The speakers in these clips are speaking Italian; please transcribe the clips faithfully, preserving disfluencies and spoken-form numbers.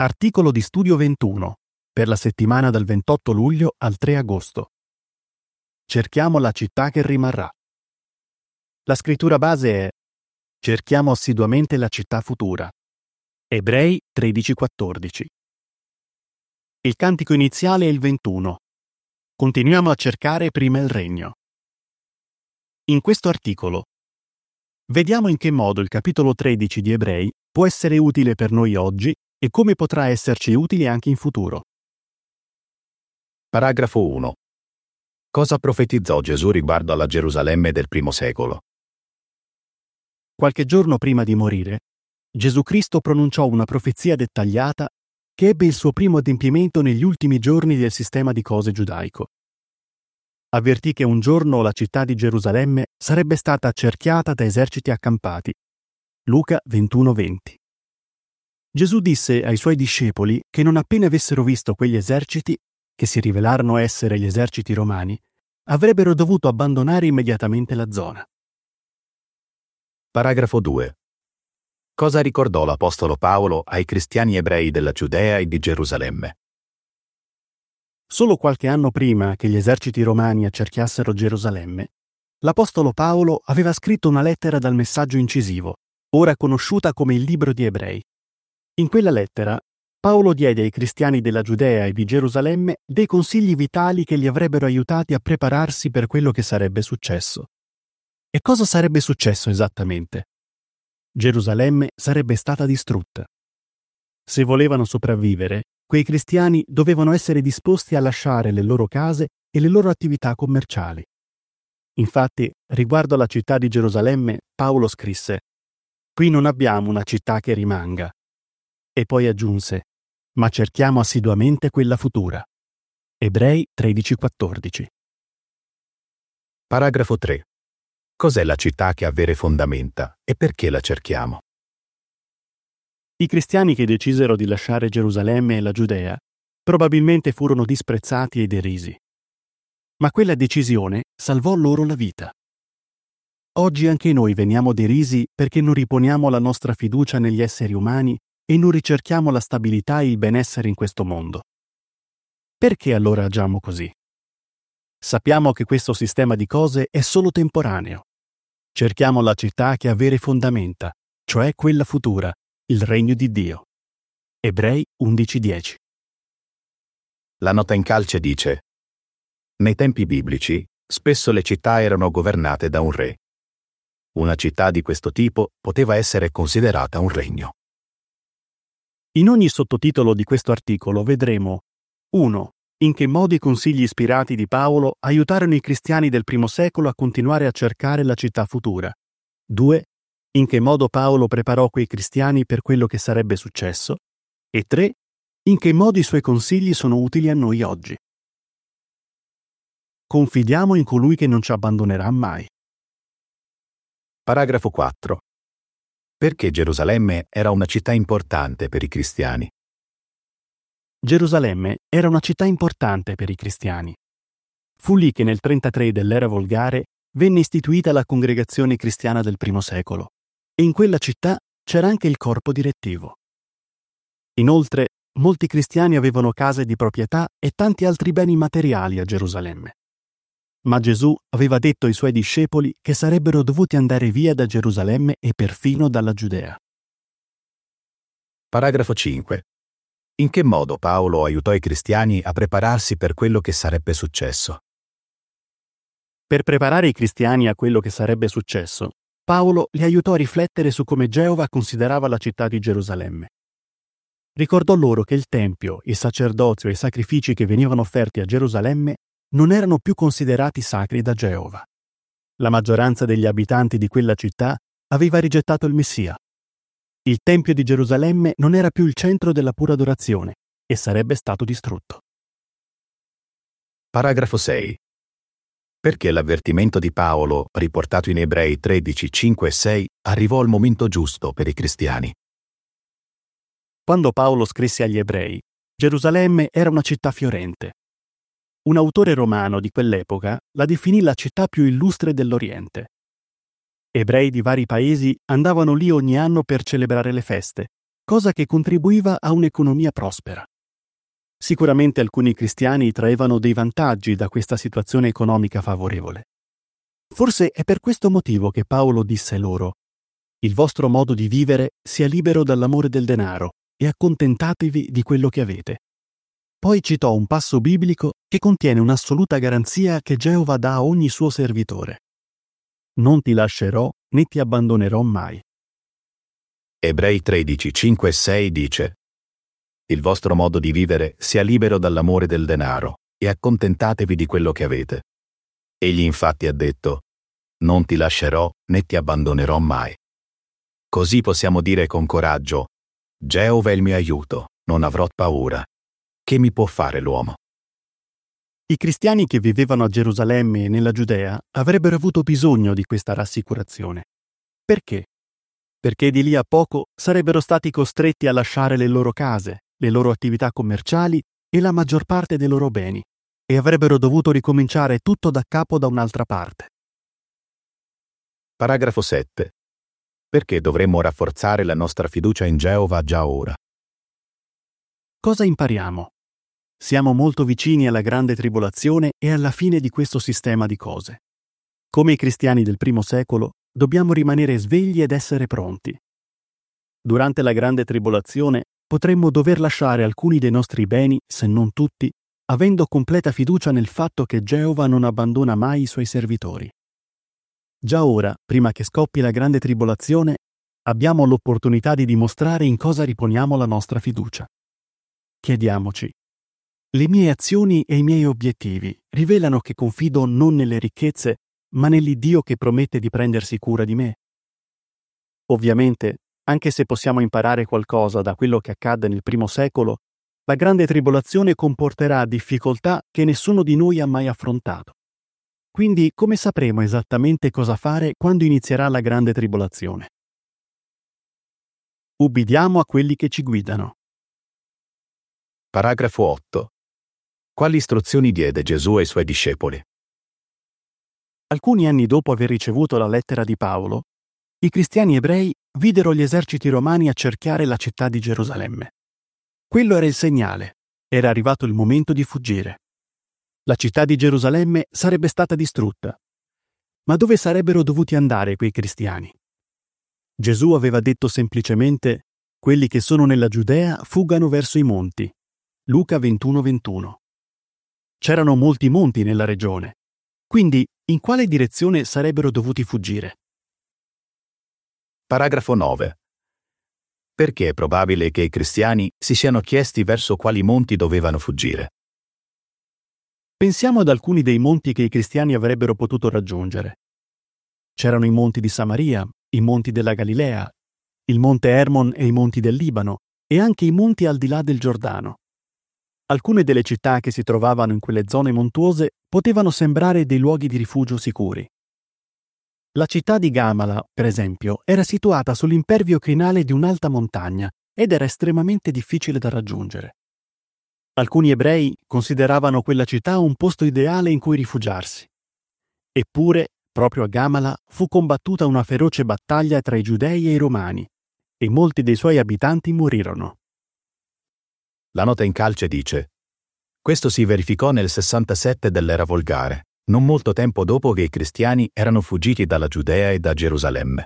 Articolo di studio ventuno, per la settimana dal ventotto luglio al tre agosto. Cerchiamo la città che rimarrà. La scrittura base è: cerchiamo assiduamente la città futura. Ebrei tredici quattordici. Il cantico iniziale è il ventuno. Continuiamo a cercare prima il regno. In questo articolo vediamo in che modo il capitolo tredici di Ebrei può essere utile per noi oggi e come potrà esserci utile anche in futuro. Paragrafo uno. Cosa profetizzò Gesù riguardo alla Gerusalemme del primo secolo? Qualche giorno prima di morire, Gesù Cristo pronunciò una profezia dettagliata che ebbe il suo primo adempimento negli ultimi giorni del sistema di cose giudaico. Avvertì che un giorno la città di Gerusalemme sarebbe stata accerchiata da eserciti accampati. Luca ventuno venti. Gesù disse ai suoi discepoli che non appena avessero visto quegli eserciti, che si rivelarono essere gli eserciti romani, avrebbero dovuto abbandonare immediatamente la zona. Paragrafo due. Cosa ricordò l'Apostolo Paolo ai cristiani ebrei della Giudea e di Gerusalemme? Solo qualche anno prima che gli eserciti romani accerchiassero Gerusalemme, l'Apostolo Paolo aveva scritto una lettera dal messaggio incisivo, ora conosciuta come il Libro di Ebrei. In quella lettera, Paolo diede ai cristiani della Giudea e di Gerusalemme dei consigli vitali che li avrebbero aiutati a prepararsi per quello che sarebbe successo. E cosa sarebbe successo esattamente? Gerusalemme sarebbe stata distrutta. Se volevano sopravvivere, quei cristiani dovevano essere disposti a lasciare le loro case e le loro attività commerciali. Infatti, riguardo alla città di Gerusalemme, Paolo scrisse: «Qui non abbiamo una città che rimanga». E poi aggiunse: «Ma cerchiamo assiduamente quella futura». Ebrei tredici quattordici. Paragrafo tre. Cos'è la città che ha vere fondamenta e perché la cerchiamo? I cristiani che decisero di lasciare Gerusalemme e la Giudea probabilmente furono disprezzati e derisi. Ma quella decisione salvò loro la vita. Oggi anche noi veniamo derisi perché non riponiamo la nostra fiducia negli esseri umani e non ricerchiamo la stabilità e il benessere in questo mondo. Perché allora agiamo così? Sappiamo che questo sistema di cose è solo temporaneo. Cerchiamo la città che ha vere fondamenta, cioè quella futura, il regno di Dio. Ebrei undici dieci. La nota in calce dice: nei tempi biblici, spesso le città erano governate da un re. Una città di questo tipo poteva essere considerata un regno. In ogni sottotitolo di questo articolo vedremo uno. In che modo i consigli ispirati di Paolo aiutarono i cristiani del primo secolo a continuare a cercare la città futura. due. In che modo Paolo preparò quei cristiani per quello che sarebbe successo. E tre. In che modo i suoi consigli sono utili a noi oggi. Confidiamo in colui che non ci abbandonerà mai. Paragrafo quattro. Perché Gerusalemme era una città importante per i cristiani? Gerusalemme era una città importante per i cristiani. Fu lì che nel trentatré dell'era volgare venne istituita la congregazione cristiana del primo secolo, e in quella città c'era anche il corpo direttivo. Inoltre, molti cristiani avevano case di proprietà e tanti altri beni materiali a Gerusalemme. Ma Gesù aveva detto ai suoi discepoli che sarebbero dovuti andare via da Gerusalemme e perfino dalla Giudea. Paragrafo cinque. In che modo Paolo aiutò i cristiani a prepararsi per quello che sarebbe successo? Per preparare i cristiani a quello che sarebbe successo, Paolo li aiutò a riflettere su come Geova considerava la città di Gerusalemme. Ricordò loro che il Tempio, il sacerdozio e i sacrifici che venivano offerti a Gerusalemme non erano più considerati sacri da Geova. La maggioranza degli abitanti di quella città aveva rigettato il Messia. Il Tempio di Gerusalemme non era più il centro della pura adorazione e sarebbe stato distrutto. Paragrafo sei. Perché l'avvertimento di Paolo, riportato in Ebrei tredici, cinque e sei, arrivò al momento giusto per i cristiani? Quando Paolo scrisse agli Ebrei, Gerusalemme era una città fiorente. Un autore romano di quell'epoca la definì la città più illustre dell'Oriente. Ebrei di vari paesi andavano lì ogni anno per celebrare le feste, cosa che contribuiva a un'economia prospera. Sicuramente alcuni cristiani traevano dei vantaggi da questa situazione economica favorevole. Forse è per questo motivo che Paolo disse loro: «Il vostro modo di vivere sia libero dall'amore del denaro e accontentatevi di quello che avete». Poi citò un passo biblico che contiene un'assoluta garanzia che Geova dà a ogni suo servitore: «Non ti lascerò né ti abbandonerò mai». Ebrei tredici, cinque e sei dice: «Il vostro modo di vivere sia libero dall'amore del denaro e accontentatevi di quello che avete». Egli infatti ha detto: «Non ti lascerò né ti abbandonerò mai». Così possiamo dire con coraggio: «Geova è il mio aiuto, non avrò paura. Che mi può fare l'uomo?» I cristiani che vivevano a Gerusalemme e nella Giudea avrebbero avuto bisogno di questa rassicurazione. Perché? Perché di lì a poco sarebbero stati costretti a lasciare le loro case, le loro attività commerciali e la maggior parte dei loro beni, e avrebbero dovuto ricominciare tutto da capo da un'altra parte. Paragrafo sette. Perché dovremmo rafforzare la nostra fiducia in Geova già ora? Cosa impariamo? Siamo molto vicini alla grande tribolazione e alla fine di questo sistema di cose. Come i cristiani del primo secolo, dobbiamo rimanere svegli ed essere pronti. Durante la grande tribolazione potremmo dover lasciare alcuni dei nostri beni, se non tutti, avendo completa fiducia nel fatto che Geova non abbandona mai i suoi servitori. Già ora, prima che scoppi la grande tribolazione, abbiamo l'opportunità di dimostrare in cosa riponiamo la nostra fiducia. Chiediamoci: le mie azioni e i miei obiettivi rivelano che confido non nelle ricchezze, ma nell'Iddio che promette di prendersi cura di me? Ovviamente, anche se possiamo imparare qualcosa da quello che accadde nel primo secolo, la grande tribolazione comporterà difficoltà che nessuno di noi ha mai affrontato. Quindi, come sapremo esattamente cosa fare quando inizierà la grande tribolazione? Ubbidiamo a quelli che ci guidano. Paragrafo otto. Quali istruzioni diede Gesù ai suoi discepoli? Alcuni anni dopo aver ricevuto la lettera di Paolo, i cristiani ebrei videro gli eserciti romani accerchiare la città di Gerusalemme. Quello era il segnale. Era arrivato il momento di fuggire. La città di Gerusalemme sarebbe stata distrutta. Ma dove sarebbero dovuti andare quei cristiani? Gesù aveva detto semplicemente: quelli che sono nella Giudea fuggano verso i monti. Luca ventuno ventuno. C'erano molti monti nella regione. Quindi, in quale direzione sarebbero dovuti fuggire? Paragrafo nove. Perché è probabile che i cristiani si siano chiesti verso quali monti dovevano fuggire? Pensiamo ad alcuni dei monti che i cristiani avrebbero potuto raggiungere. C'erano i monti di Samaria, i monti della Galilea, il monte Hermon e i monti del Libano, e anche i monti al di là del Giordano. Alcune delle città che si trovavano in quelle zone montuose potevano sembrare dei luoghi di rifugio sicuri. La città di Gamala, per esempio, era situata sull'impervio crinale di un'alta montagna ed era estremamente difficile da raggiungere. Alcuni ebrei consideravano quella città un posto ideale in cui rifugiarsi. Eppure, proprio a Gamala fu combattuta una feroce battaglia tra i giudei e i romani, e molti dei suoi abitanti morirono. La nota in calce dice: questo si verificò nel sessantasette dell'era volgare, non molto tempo dopo che i cristiani erano fuggiti dalla Giudea e da Gerusalemme.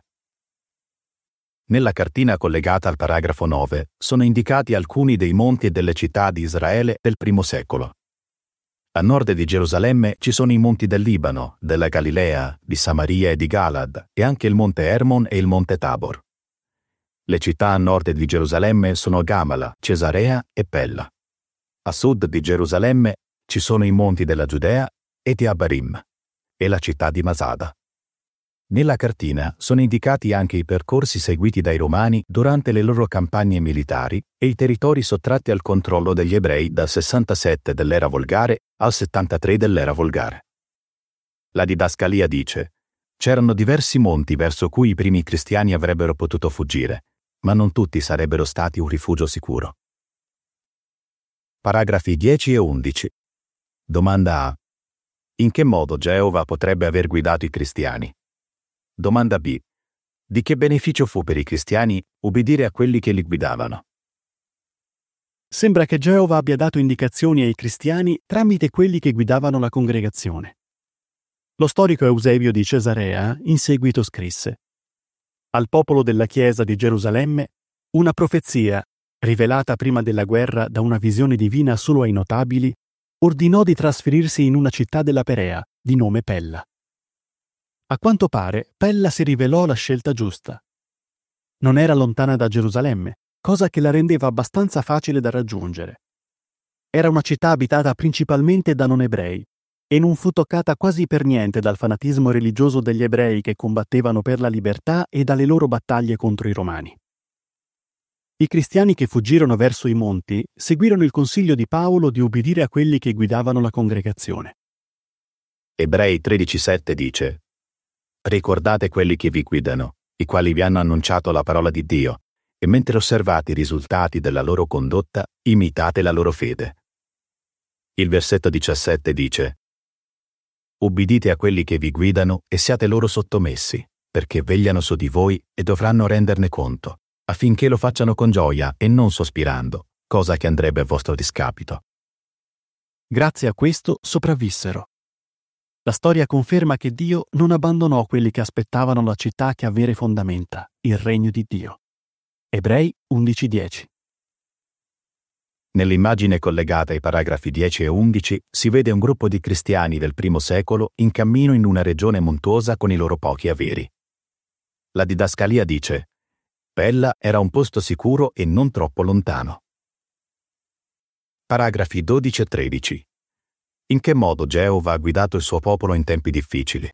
Nella cartina collegata al paragrafo nove sono indicati alcuni dei monti e delle città di Israele del primo secolo. A nord di Gerusalemme ci sono i monti del Libano, della Galilea, di Samaria e di Galad, e anche il monte Hermon e il monte Tabor. Le città a nord di Gerusalemme sono Gamala, Cesarea e Pella. A sud di Gerusalemme ci sono i monti della Giudea e di Abarim, e la città di Masada. Nella cartina sono indicati anche i percorsi seguiti dai Romani durante le loro campagne militari e i territori sottratti al controllo degli ebrei dal sessantasette dell'era volgare al settantatré dell'era volgare. La didascalia dice: c'erano diversi monti verso cui i primi cristiani avrebbero potuto fuggire, ma non tutti sarebbero stati un rifugio sicuro. Paragrafi dieci e undici. Domanda A. In che modo Geova potrebbe aver guidato i cristiani? Domanda B. Di che beneficio fu per i cristiani ubbidire a quelli che li guidavano? Sembra che Geova abbia dato indicazioni ai cristiani tramite quelli che guidavano la congregazione. Lo storico Eusebio di Cesarea in seguito scrisse: al popolo della chiesa di Gerusalemme una profezia, rivelata prima della guerra da una visione divina solo ai notabili, ordinò di trasferirsi in una città della Perea, di nome Pella. A quanto pare, Pella si rivelò la scelta giusta. Non era lontana da Gerusalemme, cosa che la rendeva abbastanza facile da raggiungere. Era una città abitata principalmente da non ebrei e non fu toccata quasi per niente dal fanatismo religioso degli ebrei che combattevano per la libertà e dalle loro battaglie contro i romani. I cristiani che fuggirono verso i monti seguirono il consiglio di Paolo di ubbidire a quelli che guidavano la congregazione. Ebrei tredici sette dice: ricordate quelli che vi guidano, i quali vi hanno annunciato la parola di Dio, e mentre osservate i risultati della loro condotta, imitate la loro fede. Il versetto diciassette dice: ubbidite a quelli che vi guidano e siate loro sottomessi, perché vegliano su di voi e dovranno renderne conto, affinché lo facciano con gioia e non sospirando, cosa che andrebbe a vostro discapito. Grazie a questo sopravvissero. La storia conferma che Dio non abbandonò quelli che aspettavano la città che ha vere fondamenta, il regno di Dio. Ebrei undici dieci. Nell'immagine collegata ai paragrafi dieci e undici si vede un gruppo di cristiani del primo secolo in cammino in una regione montuosa con i loro pochi averi. La didascalia dice: Pella era un posto sicuro e non troppo lontano. Paragrafi dodici e tredici. In che modo Geova ha guidato il suo popolo in tempi difficili?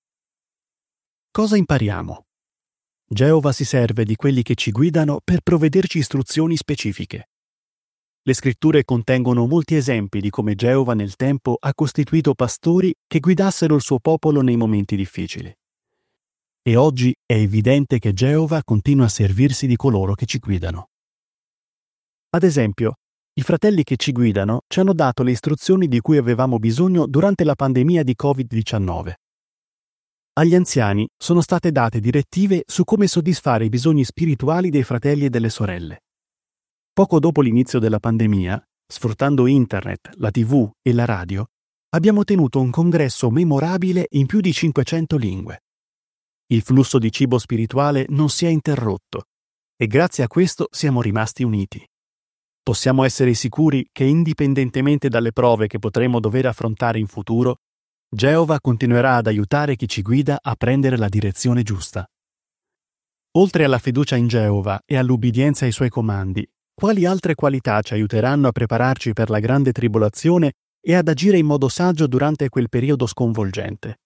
Cosa impariamo? Geova si serve di quelli che ci guidano per provvederci istruzioni specifiche. Le scritture contengono molti esempi di come Geova nel tempo ha costituito pastori che guidassero il suo popolo nei momenti difficili. E oggi è evidente che Geova continua a servirsi di coloro che ci guidano. Ad esempio, i fratelli che ci guidano ci hanno dato le istruzioni di cui avevamo bisogno durante la pandemia di covid diciannove. Agli anziani sono state date direttive su come soddisfare i bisogni spirituali dei fratelli e delle sorelle. Poco dopo l'inizio della pandemia, sfruttando internet, la tivù e la radio, abbiamo tenuto un congresso memorabile in più di cinquecento lingue. Il flusso di cibo spirituale non si è interrotto e grazie a questo siamo rimasti uniti. Possiamo essere sicuri che indipendentemente dalle prove che potremo dover affrontare in futuro, Geova continuerà ad aiutare chi ci guida a prendere la direzione giusta. Oltre alla fiducia in Geova e all'ubbidienza ai suoi comandi, quali altre qualità ci aiuteranno a prepararci per la grande tribolazione e ad agire in modo saggio durante quel periodo sconvolgente?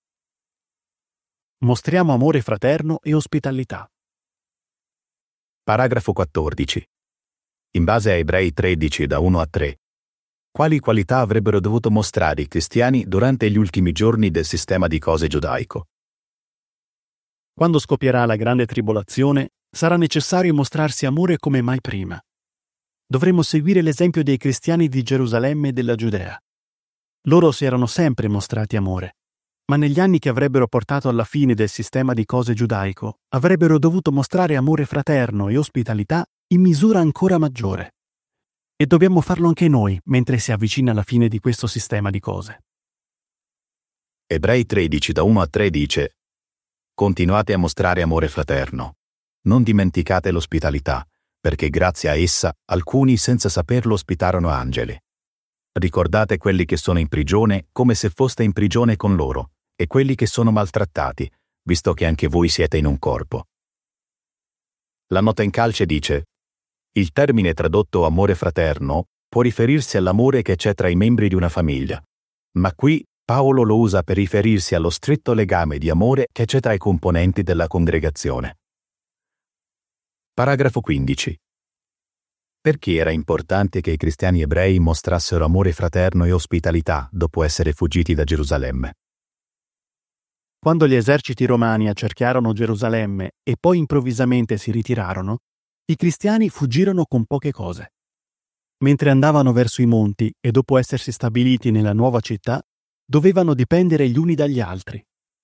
Mostriamo amore fraterno e ospitalità. Paragrafo quattordici. In base a Ebrei tredici da uno a tre, quali qualità avrebbero dovuto mostrare i cristiani durante gli ultimi giorni del sistema di cose giudaico? Quando scoppierà la grande tribolazione, sarà necessario mostrarsi amore come mai prima. Dovremo seguire l'esempio dei cristiani di Gerusalemme e della Giudea. Loro si erano sempre mostrati amore, ma negli anni che avrebbero portato alla fine del sistema di cose giudaico, avrebbero dovuto mostrare amore fraterno e ospitalità in misura ancora maggiore. E dobbiamo farlo anche noi mentre si avvicina la fine di questo sistema di cose. Ebrei tredici da uno a tre dice: continuate a mostrare amore fraterno. Non dimenticate l'ospitalità, perché grazie a essa alcuni senza saperlo ospitarono angeli. Ricordate quelli che sono in prigione come se foste in prigione con loro, e quelli che sono maltrattati, visto che anche voi siete in un corpo. La nota in calce dice: il termine tradotto amore fraterno può riferirsi all'amore che c'è tra i membri di una famiglia, ma qui Paolo lo usa per riferirsi allo stretto legame di amore che c'è tra i componenti della congregazione. Paragrafo quindici. Perché era importante che i cristiani ebrei mostrassero amore fraterno e ospitalità dopo essere fuggiti da Gerusalemme? Quando gli eserciti romani accerchiarono Gerusalemme e poi improvvisamente si ritirarono, i cristiani fuggirono con poche cose. Mentre andavano verso i monti e dopo essersi stabiliti nella nuova città, dovevano dipendere gli uni dagli altri.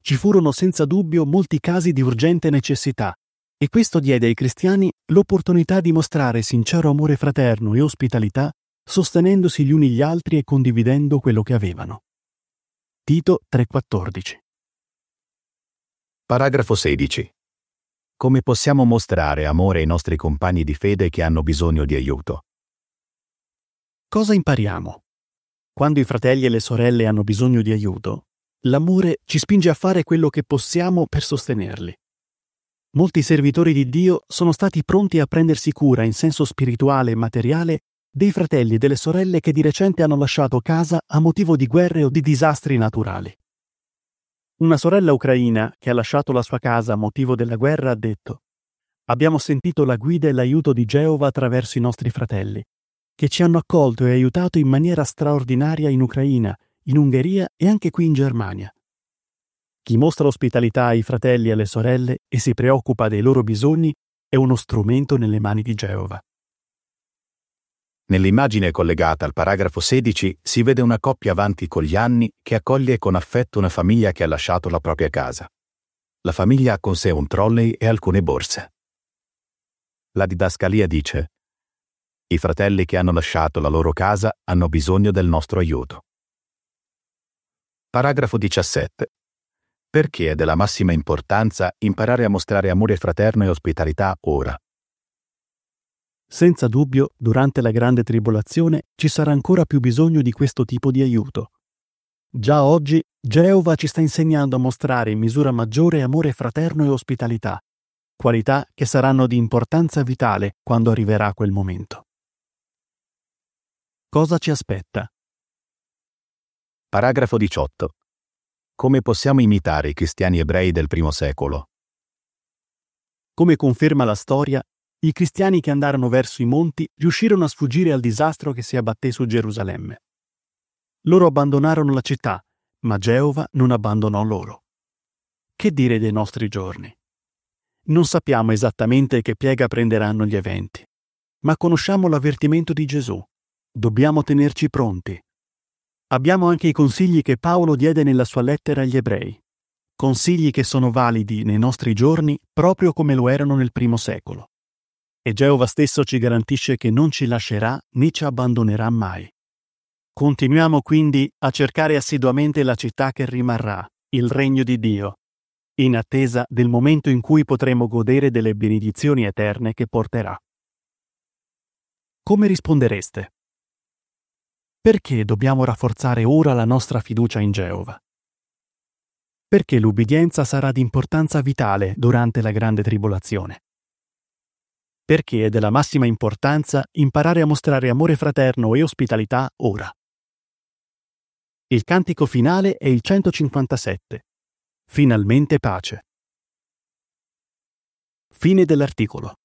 ci furono senza dubbio molti casi di urgente necessità, e questo diede ai cristiani l'opportunità di mostrare sincero amore fraterno e ospitalità, sostenendosi gli uni gli altri e condividendo quello che avevano. Tito tre quattordici. Paragrafo sedici. Come possiamo mostrare amore ai nostri compagni di fede che hanno bisogno di aiuto? Cosa impariamo? Quando i fratelli e le sorelle hanno bisogno di aiuto, l'amore ci spinge a fare quello che possiamo per sostenerli. Molti servitori di Dio sono stati pronti a prendersi cura in senso spirituale e materiale dei fratelli e delle sorelle che di recente hanno lasciato casa a motivo di guerre o di disastri naturali. Una sorella ucraina che ha lasciato la sua casa a motivo della guerra ha detto: «Abbiamo sentito la guida e l'aiuto di Geova attraverso i nostri fratelli, che ci hanno accolto e aiutato in maniera straordinaria in Ucraina, in Ungheria e anche qui in Germania. Chi mostra ospitalità ai fratelli e alle sorelle e si preoccupa dei loro bisogni è uno strumento nelle mani di Geova». Nell'immagine collegata al paragrafo sedici si vede una coppia avanti con gli anni che accoglie con affetto una famiglia che ha lasciato la propria casa. La famiglia ha con sé un trolley e alcune borse. La didascalia dice: i fratelli che hanno lasciato la loro casa hanno bisogno del nostro aiuto. Paragrafo diciassette. Perché è della massima importanza imparare a mostrare amore fraterno e ospitalità ora? Senza dubbio, durante la grande tribolazione ci sarà ancora più bisogno di questo tipo di aiuto. Già oggi Geova ci sta insegnando a mostrare in misura maggiore amore fraterno e ospitalità, qualità che saranno di importanza vitale quando arriverà quel momento. Cosa ci aspetta? Paragrafo diciotto. Come possiamo imitare i cristiani ebrei del primo secolo? Come conferma la storia, i cristiani che andarono verso i monti riuscirono a sfuggire al disastro che si abbatté su Gerusalemme. Loro abbandonarono la città, ma Geova non abbandonò loro. Che dire dei nostri giorni? Non sappiamo esattamente che piega prenderanno gli eventi, ma conosciamo l'avvertimento di Gesù. Dobbiamo tenerci pronti. Abbiamo anche i consigli che Paolo diede nella sua lettera agli ebrei. Consigli che sono validi nei nostri giorni proprio come lo erano nel primo secolo. E Geova stesso ci garantisce che non ci lascerà né ci abbandonerà mai. Continuiamo quindi a cercare assiduamente la città che rimarrà, il regno di Dio, in attesa del momento in cui potremo godere delle benedizioni eterne che porterà. Come rispondereste? Perché dobbiamo rafforzare ora la nostra fiducia in Geova? Perché l'ubbidienza sarà di importanza vitale durante la grande tribolazione? Perché è della massima importanza imparare a mostrare amore fraterno e ospitalità ora. Il cantico finale è il centocinquantasette. Finalmente pace. Fine dell'articolo.